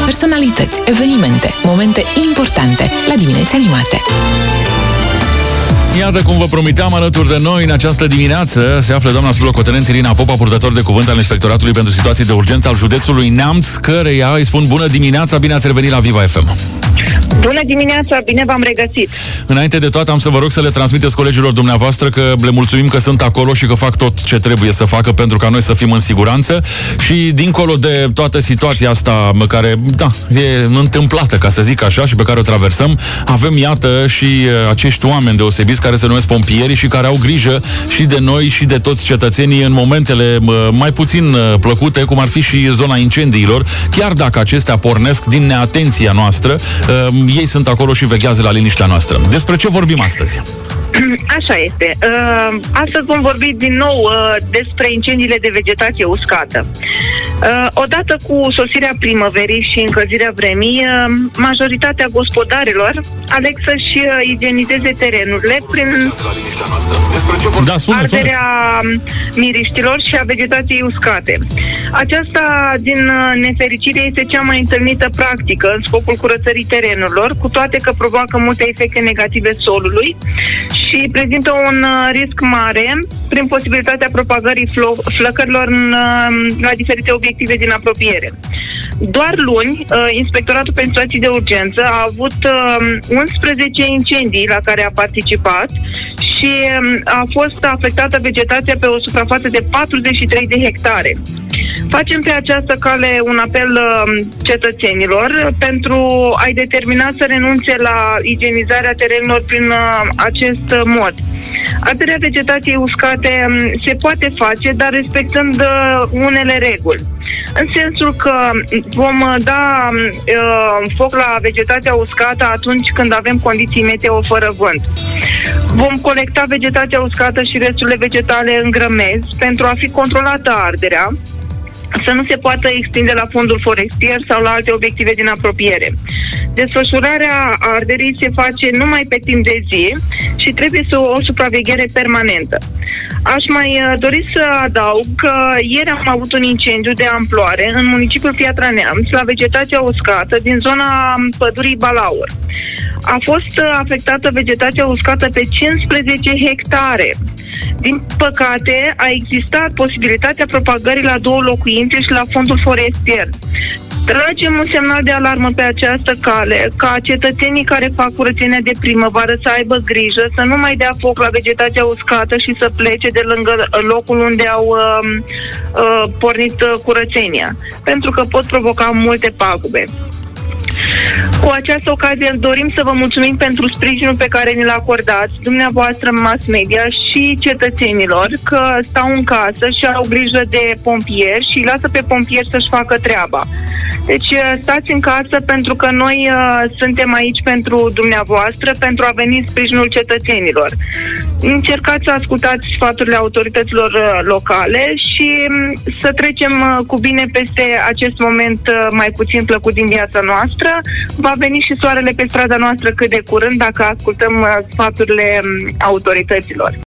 personalități, evenimente, momente importante la Dimineți Animate. Iată cum vă promiteam, alături de noi în această dimineață se află doamna sublocotenent Irina Popa, purtător de cuvânt al Inspectoratului pentru Situații de Urgență al județului Neamț, căreia îi spun bună dimineața, bine ați revenit la Viva FM. Bună dimineața, bine v-am regăsit. Înainte de toate am să vă rog să le transmiteți colegilor dumneavoastră că le mulțumim că sunt acolo și că fac tot ce trebuie să facă pentru ca noi să fim în siguranță și dincolo de toată situația asta care, da, e întâmplată, ca să zic așa, și pe care o traversăm, avem, iată, și acești oameni deosebiți care se numesc pompieri și care au grijă și de noi și de toți cetățenii în momentele mai puțin plăcute, cum ar fi și zona incendiilor, chiar dacă acestea pornesc din neatenția noastră, ei sunt acolo și veghează la liniștea noastră. Despre ce vorbim astăzi? Așa este. Astăzi vom vorbi din nou despre incendiile de vegetație uscată. Odată cu sosirea primăverii și încălzirea vremii, majoritatea gospodarilor aleg să-și igienizeze terenurile prin arderea miriștilor și a vegetației uscate. Aceasta, din nefericire, este cea mai întâlnită practică în scopul curățării terenurilor, cu toate că provoacă multe efecte negative solului și prezintă un risc mare prin posibilitatea propagării flăcărilor la diferite obiective din apropiere. Doar luni, Inspectoratul pentru Situații de Urgență a avut 11 incendii la care a participat și a fost afectată vegetația pe o suprafață de 43 de hectare. Facem pe această cale un apel cetățenilor pentru a-i determina să renunțe la igienizarea terenilor prin acest mod. Arderea vegetației uscate se poate face, dar respectând unele reguli. În sensul că vom da foc la vegetația uscată atunci când avem condiții meteo fără vânt. Vom colecta vegetația uscată și resturile vegetale în grămezi pentru a fi controlată arderea, să nu se poată extinde la fondul forestier sau la alte obiective din apropiere. Desfășurarea arderii se face numai pe timp de zi și trebuie să o supraveghere permanentă. Aș mai dori să adaug că ieri am avut un incendiu de amploare în municipiul Piatra Neamț, la vegetația uscată din zona pădurii Balaur. A fost afectată vegetația uscată pe 15 hectare. Din păcate, a existat posibilitatea propagării la 2 locuințe și la fondul forestier. Tragem un semnal de alarmă pe această cale, ca cetățenii care fac curățenia de primăvară să aibă grijă, să nu mai dea foc la vegetația uscată și să plece de lângă locul unde au pornit curățenia, pentru că pot provoca multe pagube. Cu această ocazie dorim să vă mulțumim pentru sprijinul pe care ne-l acordați, dumneavoastră mass media și cetățenilor, că stau în casă și au grijă de pompieri și lasă pe pompieri să-și facă treaba. Deci stați în casă pentru că noi suntem aici pentru dumneavoastră, pentru a veni în sprijinul cetățenilor. Încercați să ascultați sfaturile autorităților locale și să trecem cu bine peste acest moment mai puțin plăcut din viața noastră. Va veni și soarele pe strada noastră cât de curând dacă ascultăm sfaturile autorităților.